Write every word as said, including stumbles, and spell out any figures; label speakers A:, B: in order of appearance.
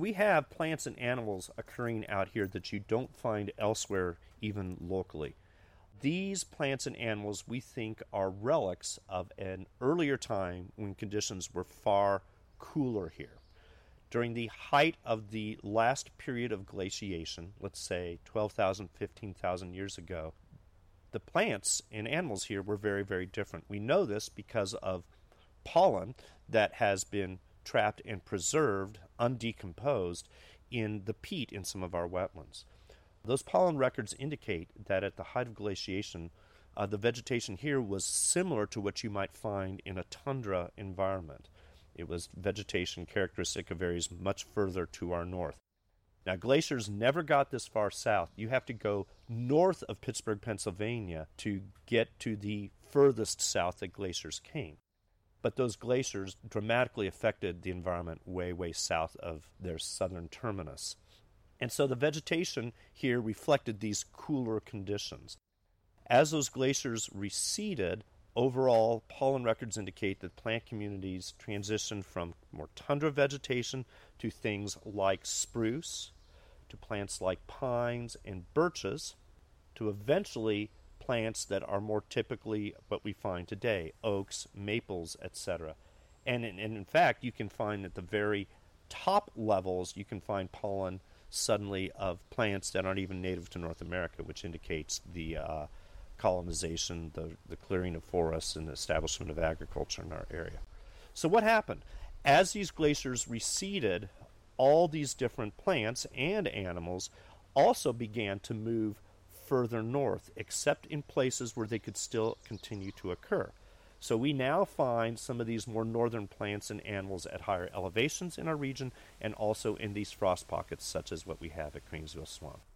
A: We have plants and animals occurring out here that you don't find elsewhere, even locally. These plants and animals we think are relics of an earlier time when conditions were far cooler here. During the height of the last period of glaciation, let's say twelve thousand, fifteen thousand years ago, the plants and animals here were very, very different. We know this because of pollen that has been trapped and preserved, undecomposed, in the peat in some of our wetlands. Those pollen records indicate that at the height of glaciation, uh, the vegetation here was similar to what you might find in a tundra environment. It was vegetation characteristic of areas much further to our north. Now, glaciers never got this far south. You have to go north of Pittsburgh, Pennsylvania to get to the furthest south that glaciers came. But those glaciers dramatically affected the environment way, way south of their southern terminus. And so the vegetation here reflected these cooler conditions. As those glaciers receded, overall pollen records indicate that plant communities transitioned from more tundra vegetation to things like spruce, to plants like pines and birches, to eventually plants that are more typically what we find today, oaks, maples, et cetera. And in, and in fact, you can find at the very top levels, you can find pollen suddenly of plants that aren't even native to North America, which indicates the uh, colonization, the, the clearing of forests, and the establishment of agriculture in our area. So what happened? As these glaciers receded, all these different plants and animals also began to move further north, except in places where they could still continue to occur. So we now find some of these more northern plants and animals at higher elevations in our region, and also in these frost pockets, such as what we have at Cranesville Swamp.